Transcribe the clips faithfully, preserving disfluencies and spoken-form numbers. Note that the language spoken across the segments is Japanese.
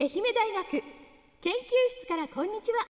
愛媛大学研究室からこんにちは。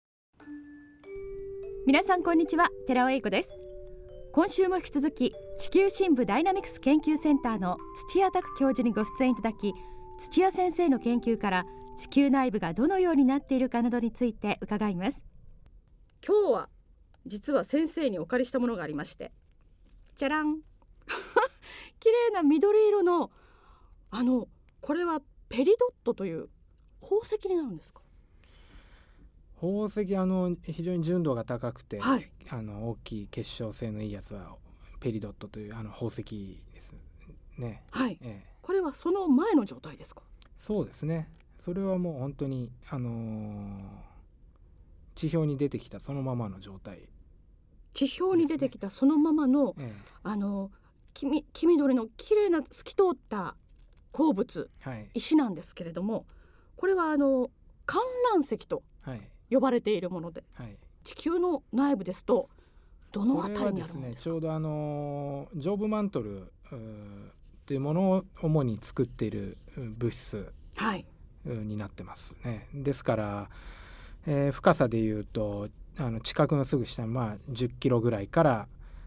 皆さんこんにちは、寺尾英子です。今週も引き続き地球深部ダイナミクス研究センターの土屋拓教授にご出演いただき、土屋先生の研究から地球内部がどのようになっているかなどについて伺います。 今日は実は先生にお借りしたものがありまして、じゃらん綺麗な緑色のあのこれはペリドットという宝石になるんですか？ 宝石、あの非常に純度が高くて、 はい、 あの大きい結晶性のいいやつはペリドットというあの宝石ですね。 はい、 ええ、 これはその前の状態ですか？ そうですね。それはもう本当に、あのー、地表に出てきたそのままの状態、 地表に出てきたそのままの、 ええ、 あの黄み黄緑の綺麗な透き通った鉱物、 はい、 石なんですけれども、これはあの観覧石と呼ばれているもので、 はい、 地球の内部ですとどのあたりにあるものですか？ これはですね、ちょうどあのジョブマントルというものを主に作っている物質になってますね。ですから、えー、深さでいうとあの地殻のすぐ下、まあ、じゅっキロぐらいから、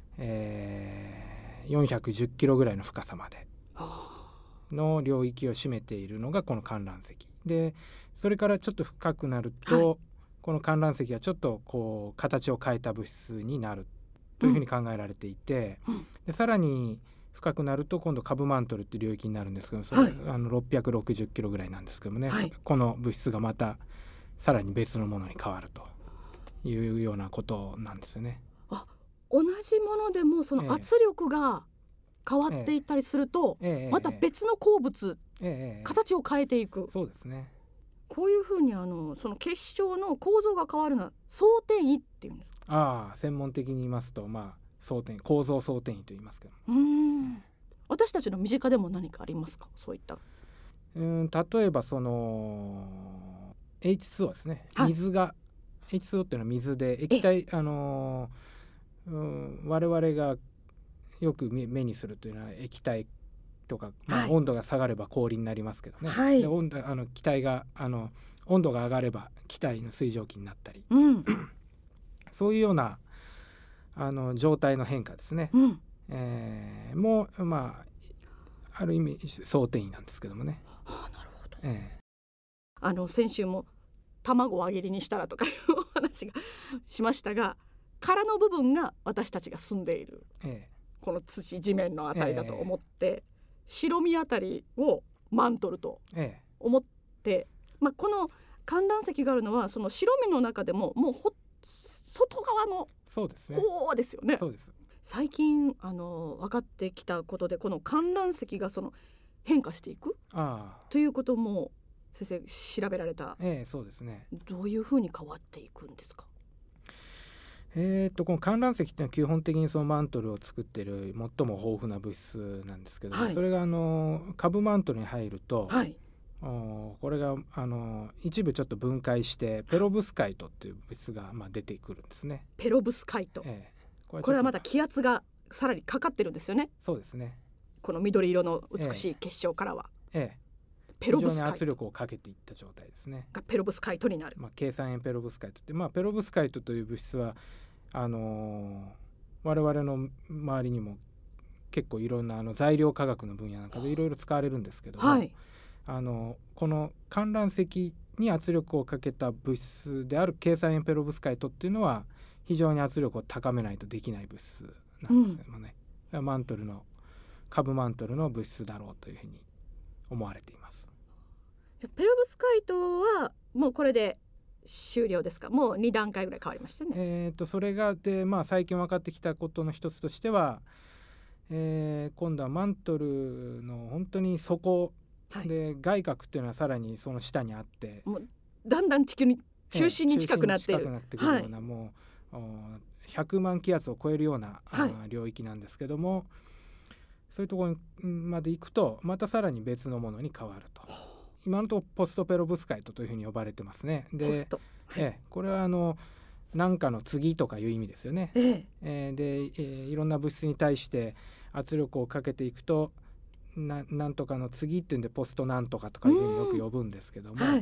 えー、よんひゃくじゅっキロぐらいの深さまでの領域を占めているのがこの観覧石で、それからちょっと深くなると、はい、この観覧石はちょっとこう形を変えた物質になるというふうに考えられていて、うん、でさらに深くなると今度カブマントルっていう領域になるんですけど、それ、はい、あのろっぴゃくろくじゅっキロぐらいなんですけどもね、はい、この物質がまたさらに別のものに変わるというようなことなんですよね。 あ、同じものでもその圧力が変わっていったりすると、ええええ、また別の鉱物、ええ、形を変えていく。 そうですね。 こういうふうにあのその結晶の構造が変わるのは相転移っていうんですか？ ああ、専門的に言いますと、まあ、相転構造相転移と言いますけど、 うーん、うん、私たちの身近でも何かありますか？そういったうん、例えばその エイチツーオー ですね、はい、水が エイチツーオー っていうのは水で液体、あのーうん、我々がよく目にするというのは液体とか、まあ、温度が下がれば氷になりますけどね、はい、で温度あの気体があの温度が上がれば気体の水蒸気になったり、うん、そういうようなあの状態の変化ですね、うん、えー、もうまあある意味相転移なんですけどもね。 はあ、なるほど、 えー、 あの先週も卵を揚げりにしたらとかいうお話がしましたが、殻の部分が私たちが住んでいる、えーこの土地面のあたりだと思って、えー、白身あたりをマントルと思って、えーまあ、この観覧石があるのはその白身の中でももうほ外側の方ですよね。 そうです。 最近あの分かってきたことで、この観覧石がその変化していくということも先生調べられた、 えー、そうですね。 どういうふうに変わっていくんですか？ えー、とこの観覧石っていうのは基本的にそのマントルを作っている最も豊富な物質なんですけども、はい、それがあのカブマントルに入ると、はい、おこれがあの一部ちょっと分解してペロブスカイトっていう物質がまあ出てくるんですね。 ペロブスカイト、えー、これ, これはまた気圧がさらにかかってるんですよね。 そうですね。 この緑色の美しい結晶からは、 えー、ペロブスカイト非常に圧力をかけていった状態ですね。 がペロブスカイトになる、 まあ、計算円ペロブスカイトって、まあ、ペロブスカイトという物質はあのー、我々の周りにも結構いろんなあの材料科学の分野なんかでいろいろ使われるんですけども、はい、あのこの観覧石に圧力をかけた物質である計算円ペロブスカイトっていうのは非常に圧力を高めないとできない物質なんですけどもね、うん、マントルのカブマントルの物質だろうというふうに思われています。 じゃペロブスカイトはもうこれで終了ですか？もうに段階ぐらい変わりましたね。 えー、とそれがで、まあ、最近分かってきたことの一つとしては、えー、今度はマントルの本当に底で、はい、外核っていうのはさらにその下にあって、 もうだんだん地球に中心に近くなっている、 えー、中心に近くなってくるような、はい、もうひゃくまん気圧を超えるような、はい、領域なんですけども、そういうところまで行くとまたさらに別のものに変わると。今のところポストペロブスカイトというふうに呼ばれてますね。で、 ポスト、はい、 ええ、これはあの何かの次とかいう意味ですよね。えええー、で、えー、いろんな物質に対して圧力をかけていくと な, なんとかの次っていうんでポストなんとかとかいうふうによく呼ぶんですけども、はい、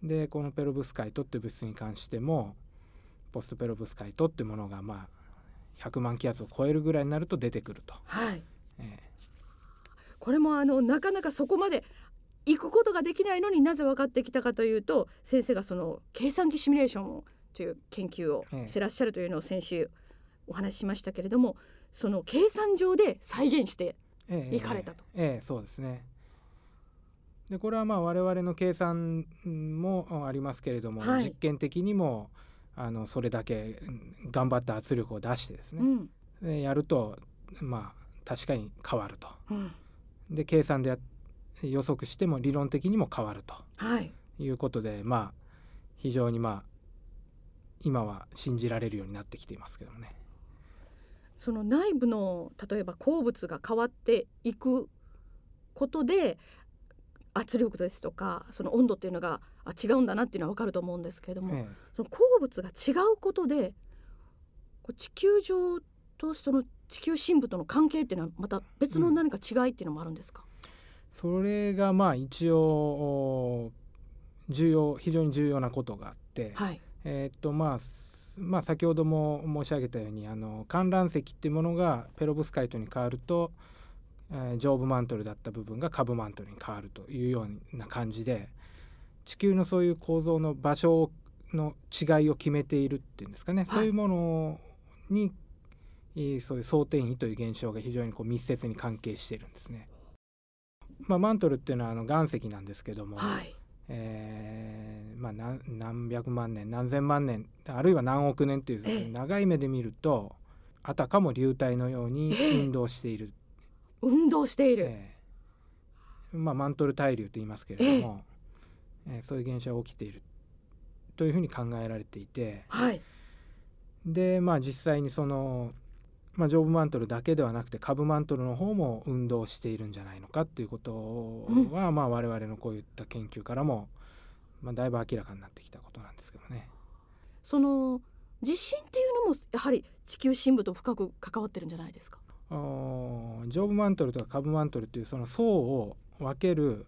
でこのペロブスカイトっていう物質に関してもポストペロブスカイトっていうものがまあひゃくまん気圧を超えるぐらいになると出てくると、 はいえー、 これもあのなかなかそこまで行くことができないのになぜ分かってきたかというと、先生がその計算機シミュレーションをという研究をしてらっしゃるというのを先週お話ししましたけれども、その計算上で再現していかれたと。 ええええ、そうですね。でこれはまあ我々の計算もありますけれども、はい、実験的にもあのそれだけ頑張った圧力を出してですね、うん、でやるとまあ確かに変わると、うん、で計算でや予測しても理論的にも変わると、はい、いうことで、まあ非常にまあ今は信じられるようになってきていますけどもね。 その内部の例えば鉱物が変わっていくことで圧力ですとかその温度っていうのがあ違うんだなっていうのは分かると思うんですけれども、ええ、その鉱物が違うことで地球上とその地球深部との関係っていうのはまた別の何か違いっていうのもあるんですか？うん、 それがまあ一応重要非常に重要なことがあって、はい、えーっとまあまあ、先ほども申し上げたようにあの観覧石っていうものがペロブスカイトに変わると、えー、上部マントルだった部分が下部マントルに変わるというような感じで、地球のそういう構造の場所の違いを決めているっていうんですかね、はい、そういうものにそういう相転移という現象が非常にこう密接に関係しているんですね。まあ、マントルっていうのはあの岩石なんですけども、はい、えーまあ、何, 何百万年何千万年あるいは何億年という長い目で見ると、えー、あたかも流体のように運動している、 えー、運動している、 えーまあ、マントル対流と言いますけれども、えーえー、そういう現象が起きているというふうに考えられていて、はい、でまあ実際にそのまあ、上部マントルだけではなくて下部マントルの方も運動しているんじゃないのかっていうことは、うん、まあ我々のこういった研究からも、まあ、だいぶ明らかになってきたことなんですけどね。 その地震っていうのもやはり地球深部と深く関わってるんじゃないですか？ あ上部マントルとか下部マントルというその層を分ける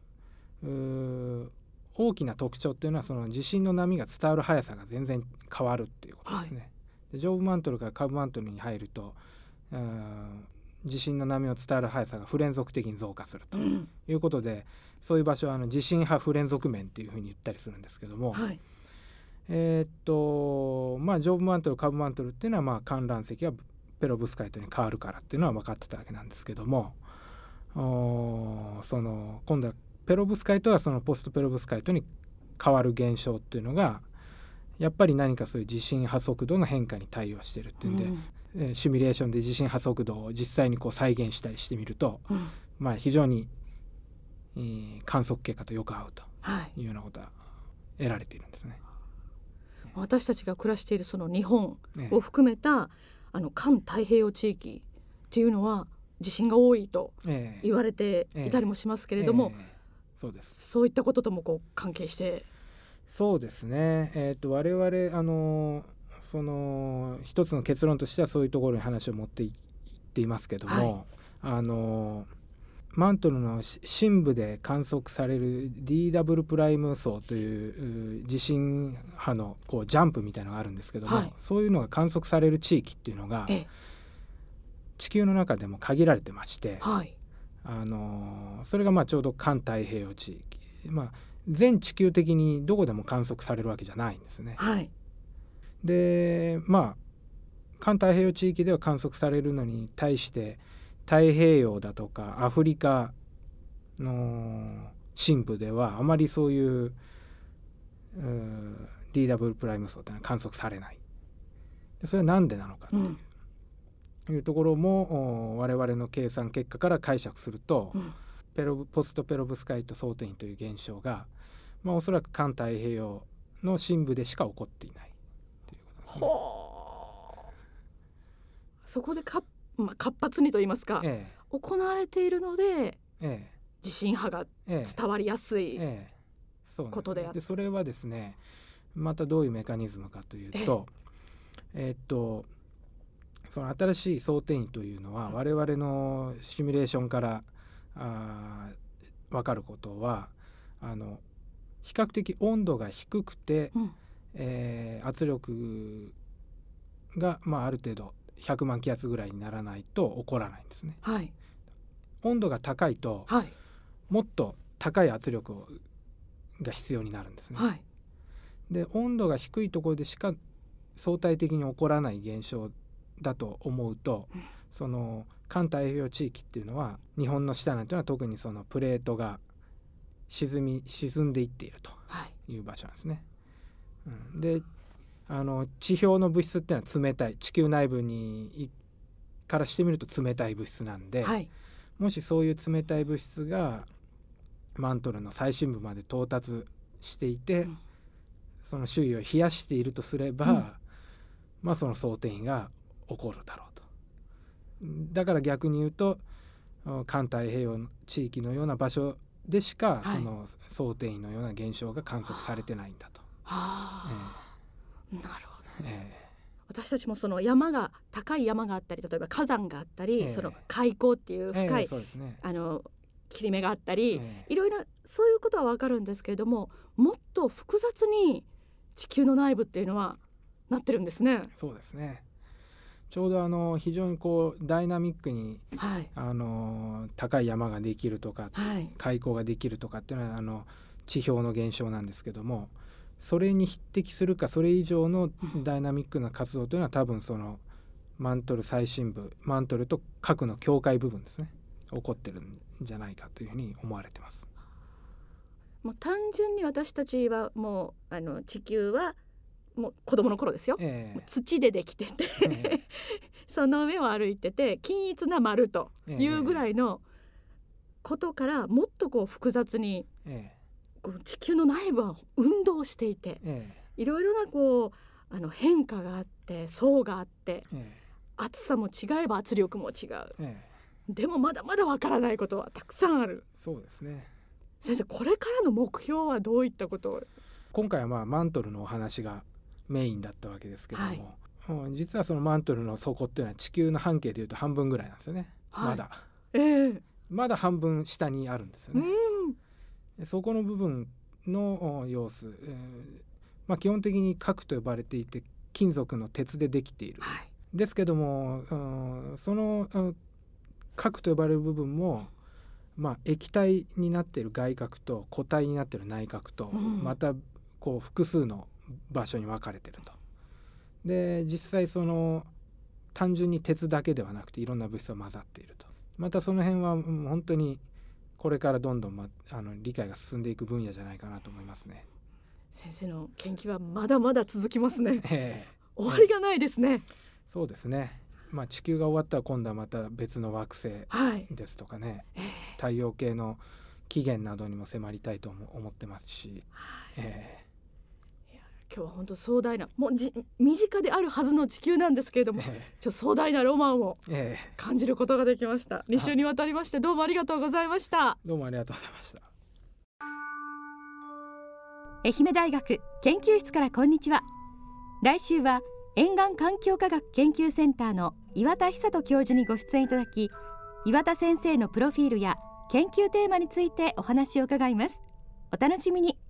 大きな特徴っていうのはその地震の波が伝わる速さが全然変わるっていうことですね。はい、で上部マントルから下部マントルに入ると地震の波を伝わる速さが不連続的に増加するということで、うん、そういう場所はあの地震波不連続面っていうふうに言ったりするんですけども、はい、えー、っとまあ上部マントル下部マントルっていうのはまあ観覧石がペロブスカイトに変わるからっていうのは分かってたわけなんですけども、その今度はペロブスカイトはそのポストペロブスカイトに変わる現象っていうのがやっぱり何かそういう地震波速度の変化に対応しているっていうんで、うん、シミュレーションで地震波速度を実際にこう再現したりしてみると、うん、まあ非常に、えー、観測結果とよく合うというようなことが得られているんですね。 はい、私たちが暮らしているその日本を含めた、ね、あの環太平洋地域っていうのは地震が多いと言われていたりもしますけれども、えーえーえー、そうです。そういったことともこう関係してそうですね、えー、と我々あのその一つの結論としてはそういうところに話を持っていっていますけども、はい、あのマントルの深部で観測される ディーダブリュー プライム層という地震波のこうジャンプみたいなのがあるんですけども、はい、そういうのが観測される地域っていうのが地球の中でも限られてまして、はい、あのそれがまあちょうど環太平洋地域、まあ全地球的にどこでも観測されるわけじゃないんですね。はい、でまあ環太平洋地域では観測されるのに対して太平洋だとかアフリカの深部ではあまりそういう、う ディーダブリュー プライム層というのは観測されない。でそれは何でなのかという、うん、いうところも我々の計算結果から解釈すると、うんペロポストペロブスカイト相転移という現象が、まあ、おそらく環太平洋の深部でしか起こっていないということですね。 ほうそこでか、まあ、活発にといいますか、ええ、行われているので、ええ、地震波が伝わりやすいことであって、 でそれはですねまたどういうメカニズムかというと、えええっとその新しい相転移というのは我々のシミュレーションからあ分かることはあの比較的温度が低くて、 うんえー、圧力が、まあ、ある程度ひゃくまん気圧ぐらいにならないと起こらないんですね。 はい温度が高いと、 はいもっと高い圧力をが必要になるんですね。 はいで温度が低いところでしか相対的に起こらない現象だと思うと、 うんその環太平洋地域っていうのは日本の下なんていうのは特にそのプレートが沈み沈んでいっているとはいいう場所なんですね。うん、であの地表の物質っていうのは冷たい、地球内部にからしてみると冷たい物質なんで、 はいもしそういう冷たい物質がマントルの最深部まで到達していて、うん、その周囲を冷やしているとすれば、うん、まあその相転移が起こるだろうと。だから逆に言うと環太平洋地域のような場所でしか、はい、その相転移のような現象が観測されてないんだと。 はあ、えー、なるほどね。えー私たちもその山が高い山があったり、例えば火山があったり、えー、その海溝っていう深い、えーそうですね、あの切り目があったり、えー、いろいろそういうことは分かるんですけれども、もっと複雑に地球の内部っていうのはなってるんですね。 そうですね。ちょうどあの非常にこうダイナミックに、はい、あの高い山ができるとか、はい、海溝ができるとかっていうのはあの地表の現象なんですけども、それに匹敵するかそれ以上のダイナミックな活動というのは多分そのマントル最深部、マントルと核の境界部分ですね、起こってるんじゃないかというふうに思われてます。 もう単純に私たちはもうあの地球はもう子供の頃ですよ、えー、土でできてて、えー、その上を歩いてて均一な丸というぐらいのことからもっとこう複雑に、えーこう地球の内部は運動していて、ええ、いろいろなこうあの変化があって層があって、ええ、厚さも違えば圧力も違う、ええ、でもまだまだわからないことはたくさんある。 そうですね。 先生、これからの目標はどういったことを？ 今回はまあマントルのお話がメインだったわけですけども、はい、実はそのマントルの底っていうのは地球の半径でいうと半分ぐらいなんですよね、はい、まだ、えー、まだ半分下にあるんですよね。うんそこの部分の様子、えーまあ、基本的に核と呼ばれていて金属の鉄でできている、はい、ですけども、うん、その、うん、核と呼ばれる部分も、まあ、液体になっている外核と固体になっている内核と、うん、またこう複数の場所に分かれていると。で実際その単純に鉄だけではなくていろんな物質が混ざっていると。またその辺は、うん、本当にこれからどんどん、ま、あの理解が進んでいく分野じゃないかなと思いますね。 先生の研究はまだまだ続きますね、えー、終わりがないですね、 えー、そうですね、まあ、地球が終わったら今度はまた別の惑星ですとかね、はいえー、太陽系の起源などにも迫りたいと思ってますし、はいえー今日は本当壮大なもうじ身近であるはずの地球なんですけれども、えー、ちょっと壮大なロマンを感じることができました、えー、に週にわたりましてどうもありがとうございました。 どうもありがとうございました。 愛媛大学研究室からこんにちは。来週は沿岸環境科学研究センターの岩田久人教授にご出演いただき、岩田先生のプロフィールや研究テーマについてお話を伺います。お楽しみに。